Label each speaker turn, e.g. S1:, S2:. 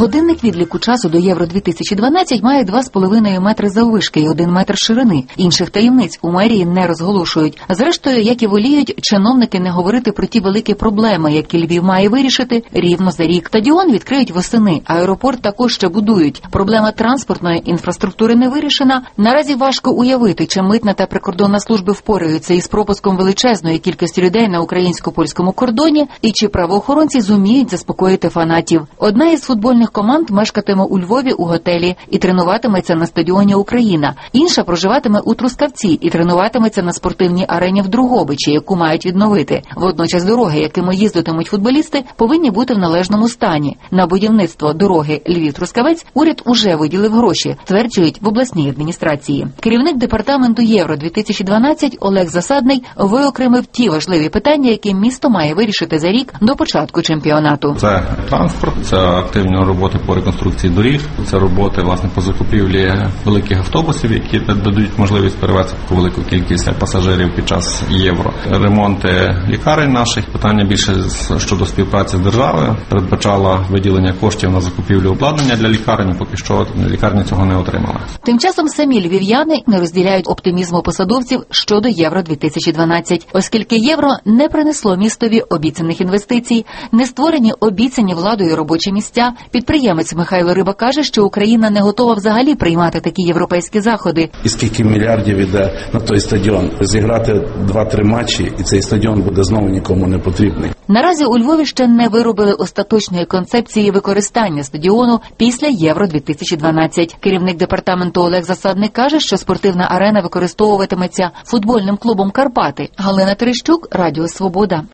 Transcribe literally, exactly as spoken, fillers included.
S1: Годинник відліку часу до Євро дві тисячі дванадцять має два з половиною метри заввишки і один метр ширини. Інших таємниць у мерії не розголошують. Зрештою, як і воліють чиновники не говорити про ті великі проблеми, які Львів має вирішити рівно за рік. Стадіон відкриють восени, аеропорт також ще будують. Проблема транспортної інфраструктури не вирішена. Наразі важко уявити, чи митна та прикордонна служби впораються із пропуском величезної кількості людей на українсько-польському кордоні і чи правоохоронці зуміють заспокоїти фанатів. Одна із футбольних команд мешкатиме у Львові у готелі і тренуватиметься на стадіоні «Україна». Інша проживатиме у Трускавці і тренуватиметься на спортивній арені в Дрогобичі, яку мають відновити. Водночас дороги, якими їздитимуть футболісти, повинні бути в належному стані. На будівництво дороги Львів-Трускавець уряд уже виділив гроші, стверджують в обласній адміністрації. Керівник департаменту Євро дві тисячі дванадцять Олег Засадний виокремив ті важливі питання, які місто має вирішити за рік до початку чемпіонату.
S2: Це транспорт, це активні роботи по реконструкції доріг, це роботи, власне, по закупівлі великих автобусів, які дадуть можливість перевезти таку велику кількість пасажирів під час Євро. Ремонти лікарень наших, питання більше щодо співпраці з державою, передбачала виділення коштів на закупівлю обладнання для лікарні, поки що лікарня цього не отримала.
S1: Тим часом самі львів'яни не розділяють оптимізму посадовців щодо Євро дві тисячі дванадцять, оскільки Євро не принесло містові обіцяних інвестицій, не створені обіцяні владою робочі місця. Підприємець Михайло Риба каже, що Україна не готова взагалі приймати такі європейські заходи.
S3: І скільки мільярдів іде на той стадіон? Зіграти два-три матчі, і цей стадіон буде знову нікому не потрібний.
S1: Наразі у Львові ще не виробили остаточної концепції використання стадіону після Євро дві тисячі дванадцять. Керівник департаменту Олег Засадник каже, що спортивна арена використовуватиметься футбольним клубом «Карпати». Галина Терещук, Радіо Свобода.